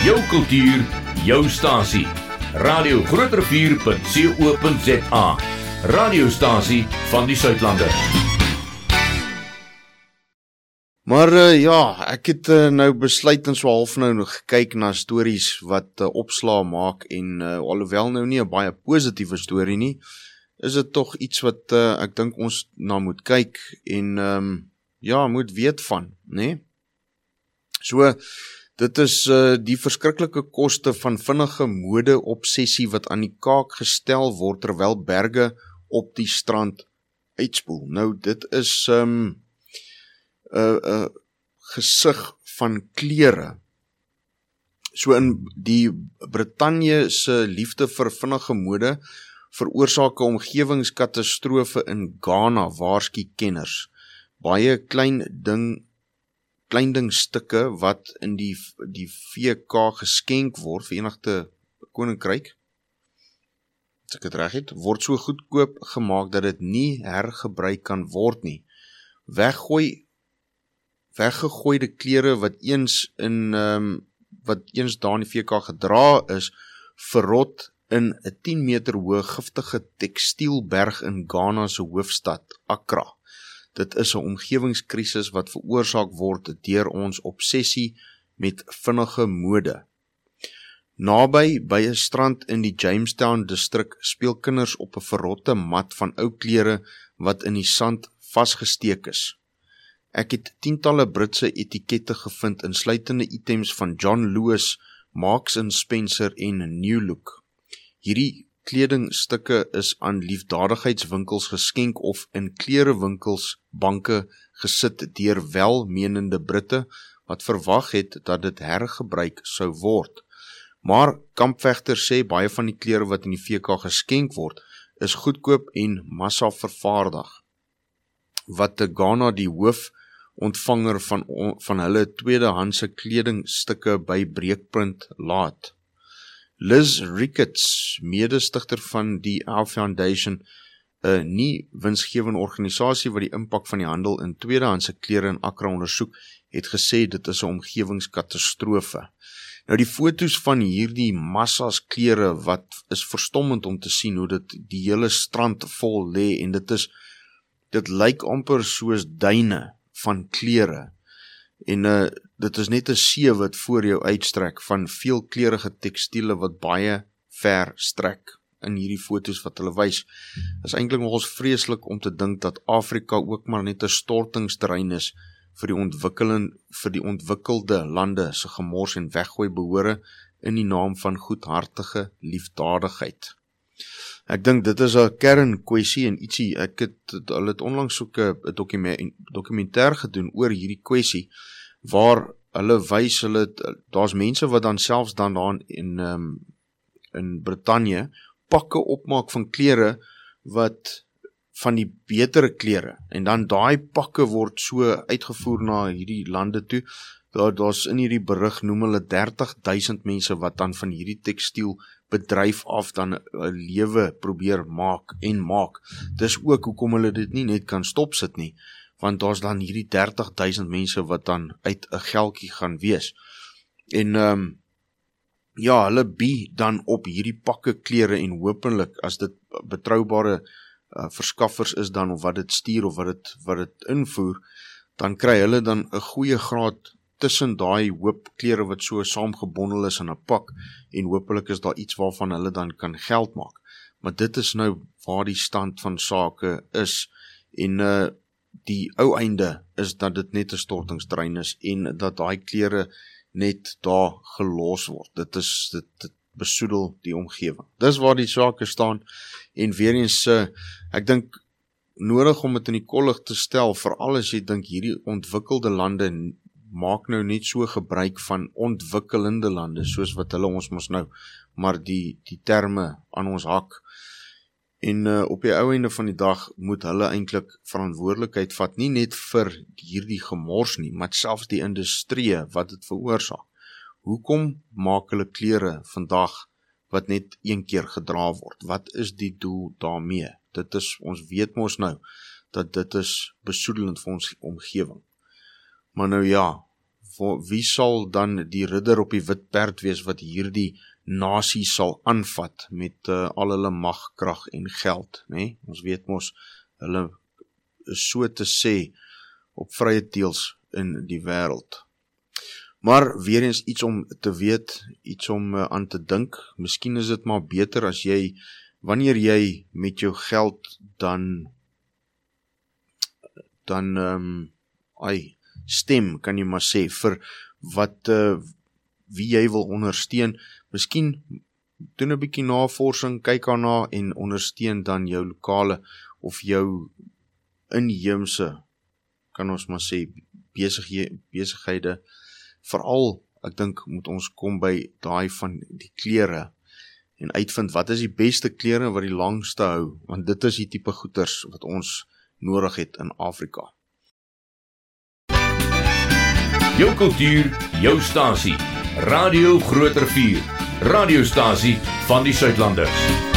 Jou kultuur, jou stasie. Radio Groot Rivier.co.za. Radiostasie van die Suidlande. Maar ek het nou besluit en so half nou gekyk na stories wat opslaa maak en alhoewel nou nie 'n baie positiewe storie nie, is dit tog iets wat ek dink ons na moet kyk en moet weet van, né? So, dit is die verskriklike koste van vinnige mode-obsessie wat aan die kaak gestel word terwyl berge op die strand uitspoel. Nou, dit is gesig van klere. So in die Brittanje se liefde vir vinnige mode veroorsaak 'n omgewingskatastrofe in Ghana, waarsku kenners. Baie kleindingstukke wat in die VK geskenk word, Verenigde Koninkryk, as ek dit reg het, word so goedkoop gemaak dat dit nie hergebruik kan word nie. Weggegooide klere wat eens daar in die VK gedra is, verrot in 'n 10 meter hoë giftige tekstielberg in Ghana se hoofstad, Accra. Dit is 'n omgewingskrisis wat veroorsaak word deur ons obsessie met vinnige mode. Naby by 'n strand in die Jamestown distrik speel kinders op 'n verrotte mat van ou klere wat in die sand vasgesteek is. Ek het tientalle Britse etikette gevind, insluitende items van John Lewis, Marks & Spencer en New Look. Hierdie kledingstukke is aan liefdadigheidswinkels geskenk of in klerewinkels banke gesit deur welmenende Britte wat verwag het dat dit hergebruik sou word. Maar kampvegters sê baie van die klere wat in die VK geskenk word, is goedkoop en massa vervaardig. Wat te Ghana die hoofontvanger van hulle tweedehandse kledingstukke by breekpunt laat. Liz Ricketts, mede-stigter van die Our Foundation, 'n nie winsgewende organisasie wat die impak van die handel in tweedehandse klere in Accra ondersoek, het gesê dit is 'n omgewingskatastrofe. Nou die foto's van hierdie massas klere wat is verstommend om te sien hoe dit die hele strand vol lê en dit lyk amper soos duine van klere. En dit is net 'n see wat voor jou uitstrek van veelkleurige tekstiele wat baie ver strek in hierdie foto's wat hulle wys. Is eintlik nogals vreeslik om te dink dat Afrika ook maar net 'n stortingsterrein is vir die ontwikkelde lande se gemors en weggooi behore in die naam van goedhartige liefdadigheid. Ek dink dit is 'n kernkwessie en ietsie, hulle het onlangs ook 'n dokumentêr gedoen oor hierdie kwessie, waar hulle wys, daar's mense wat dan selfs dan daar in Brittanje pakke opmaak van klere wat van die betere klere, en dan daai pakke word so uitgevoer na hierdie lande toe. Daar's in hierdie berig noem hulle 30,000 mense wat dan van hierdie tekstielbedryf af dan 'n lewe probeer maak. Dis ook hoekom hulle dit nie net kan stopsit nie, want daar's dan hierdie 30,000 mense wat dan uit 'n geldjie gaan wees. En hulle bied dan op hierdie pakke klere en hopelik as dit betroubare verskaffers is dan, of wat dit stuur of wat dit invoer, dan kry hulle dan 'n goeie graad tussen daai hoop klere wat so saamgebondel is in 'n pak, en hopelik is daar iets waarvan hulle dan kan geld maak. Maar dit is nou waar die stand van sake is, en die ou einde is dat dit net 'n stortingsterrein is, en dat daai klere net daar gelos word. Dit besoedel die omgewing. Dis waar die sake staan, en weer eens, ek dink nodig om dit in die kollig te stel, veral as jy dink hierdie ontwikkelde lande maak nou net so gebruik van ontwikkelende lande, soos wat hulle ons mos nou, maar die terme aan ons hak. En op die ou einde van die dag moet hulle eintlik verantwoordelikheid vat, nie net vir hierdie gemors nie, maar selfs die industrie wat dit veroorsaak. Hoekom maak hulle klere vandag wat net een keer gedra word? Wat is die doel daarmee? Ons weet mos nou, dat dit is besoedelend vir ons omgewing. Maar nou ja, wie sal dan die ridder op die wit perd wees wat hierdie nasie sal aanvat met al hulle mag, krag en geld, né? Ons weet mos, hulle is so te sê op vrye teels in die wêreld. Maar weer eens iets om te weet, iets om aan te dink. Miskien is dit maar beter as jy, wanneer jy met jou geld dan stem, kan jy maar sê, vir wat wie jy wil ondersteun. Miskien doen 'n bietjie navorsing, kyk daarna en ondersteun dan jou lokale of jou inheemse, kan ons maar sê, besighede. Veral, ek dink, moet ons kom by daai van die klere en uitvind wat is die beste klere wat die langste hou, want dit is die tipe goeders wat ons nodig het in Afrika. Jou kultuur, jou stasie. Radio Groot Rivier. Radiostasie van die Suidlanders.